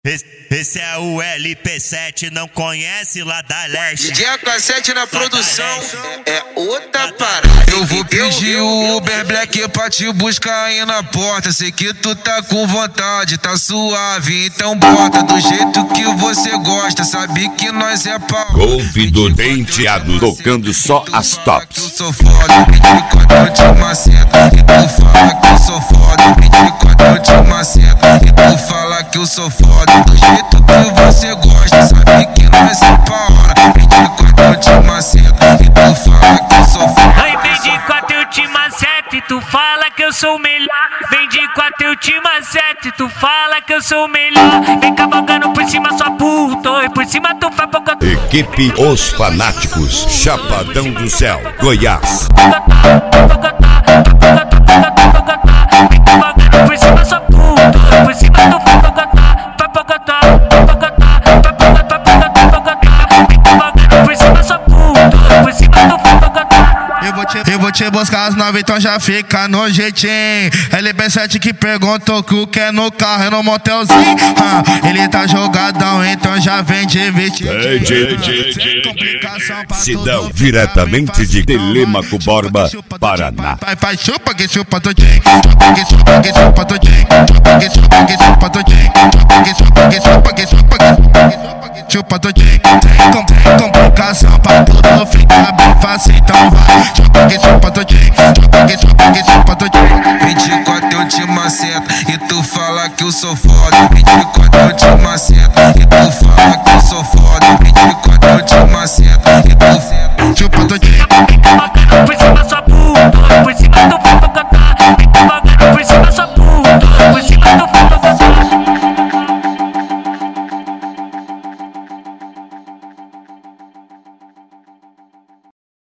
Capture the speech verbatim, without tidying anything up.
Esse, esse é o L P sete, não conhece lá da leste. D J A K sete na produção é outra parada. Eu vou pedir o Uber Black pra te buscar aí na porta. Sei que tu tá com vontade, tá suave, então bota do jeito que você gosta. Sabe que nós é pau. Golpe do Denteado, tocando só as tops. Eu sou foda, vinte e quatro eu te maceta. E tu fala que eu sou foda, vinte e quatro eu te maceta. E tu fala que eu sou foda do jeito que você gosta. Sabe que nós é pau. vinte e quatro eu te maceta. E tu fala que eu sou foda. Oi, vinte e quatro eu te maceta e tu fala que eu sou o melhor. vinte e quatro eu te maceta e tu fala que eu sou o melhor. Vem cavalgando por cima sua puta, e por cima tu faz pouca. Equipe Os Fanáticos, Chapadão do Céu, Goiás. Vem cavalgando por cima sua puta, e por cima tu faz pouca. Vai pocotá, pocotá, vai pocotá, pocotá, pocotá. Vem cavalgando por cima sua puta, e por cima tu faz pocotá. Eu vou, te, eu vou te buscar as nove, então já fica no jeitinho. L P sete que perguntou que o que é no carro, é no motelzinho. ah, Ele tá jogadão, então já vem de vestido. Sidão, diretamente de Telêmaco Borba, Paraná. Vai, vai, chupa que chupa todinho. Chupa que chupa que chupa todinho. Chupa que chupa que chupa todinho. Chupa que chupa que chupa que chupa que chupa que chupa todinho. Tem complicação pra tudo no fim.